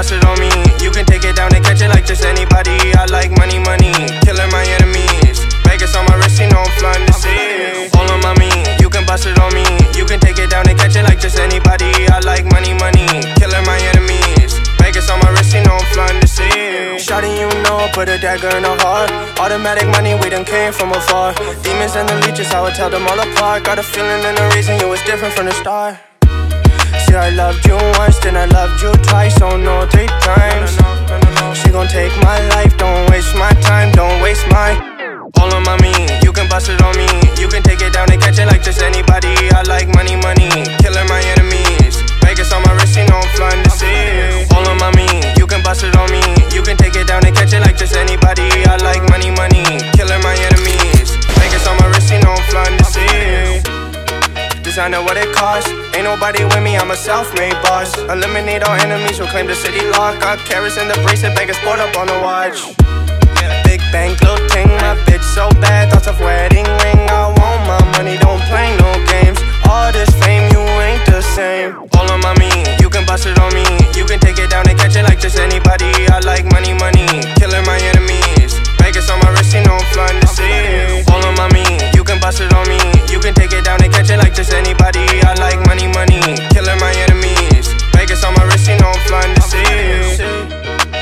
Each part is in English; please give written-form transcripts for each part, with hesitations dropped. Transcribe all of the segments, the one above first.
bust it on me. You can take it down and catch it like just anybody. I like money, money, killing my enemies. Vegas on my wrist, you know I'm flooding the city. All on my mean, you can bust it on me. You can take it down and catch it like just anybody. I like money, money, killing my enemies. Vegas on my wrist, you know I'm flooding the city. Shawty, you know, put a dagger in her heart. Automatic money, we done came from afar. Demons and the leeches, I would tell them all apart. Got a feeling and a reason you was different from the start. See, I loved you once, then I loved you twice, oh no, 3 times. She gon' take my life, don't waste my time, don't waste my. All on my mean, you can bust it on me. You can take it down and catch it like just anybody. I like money, money, killing my enemies. Vegas on my wrist, you know I'm flooding the city. All on my mean, you can bust it on me. You can take it down and catch it like just anybody. I like money, money, killing my enemies. Vegas on my wrist, you know I'm flooding the city. Designer what it costs. Ain't nobody with me, I'm a self-made boss. Eliminate all enemies who claim the city lock. Got carrots in the bracelet, Vegas poured up on the watch. Big bank, little ting, my bitch so bad, thoughts of wedding ring. I want my money, don't play no games. All this fame, you ain't the same. All on my mean, you can bust it on me. You can take it down and catch it like just anybody. I like money, money, killing my enemies. Vegas on my wrist, you know I'm flooding the city. All on my mean, you can bust it on me. You can take it down and catch it like just anybody. I like money, money, killing my enemies. Vegas on my wrist, you know I'm flooding the city.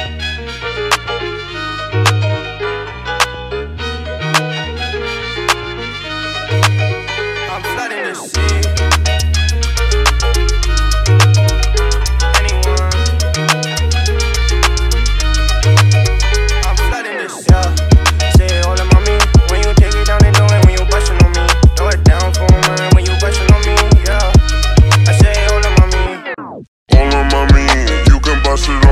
I'm flooding the city. Anyone? I'm flooding the city. Yeah. Say it all in my mean. When you take it down and do it, when you bustin' on me. Throw it down for a man when you bustin' on me. Yeah. I say it all in my mean. All on my mean, you can bust it on